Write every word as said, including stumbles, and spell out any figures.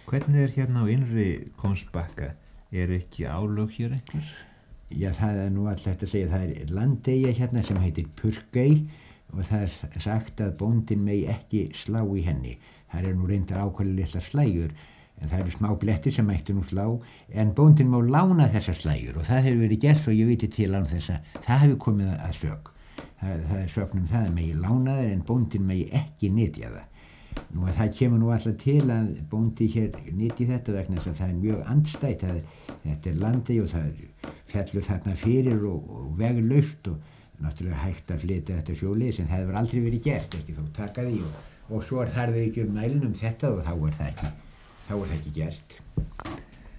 Hvernig er hérna á innri Kóngsbakka? Er ekki álög hér einhver? Já, það er nú alltaf hægt að segja, það er landeyja hérna sem heitir Purkey og það er sagt að bóndinn megi ekki slá í henni. Það er nú reyndar ákveðlega litlar slægjur, en það eru smá blettir sem mættu nú slá, en bóndinn má lána þessar slægjur og það hefur verið gert og ég viti til án þess að það hefur komið að sök. Það, það er sögn um það að megi lána þær en bóndinn megi ekki nytja það. Nú að það kemur nú alltaf til að bóndi hér nyti þetta vegna þess að það er mjög andstætt. Það er, þetta er landi og það er fjallur þarna fyrir og, og veglaust og náttúrulega hægt að flytja þetta sjóleiðis en það hefur aldrei verið gert, ekki þó taka því og, og svo er þar þau ekki um mælinn um þetta og þá er það ekki, þá er það ekki gert.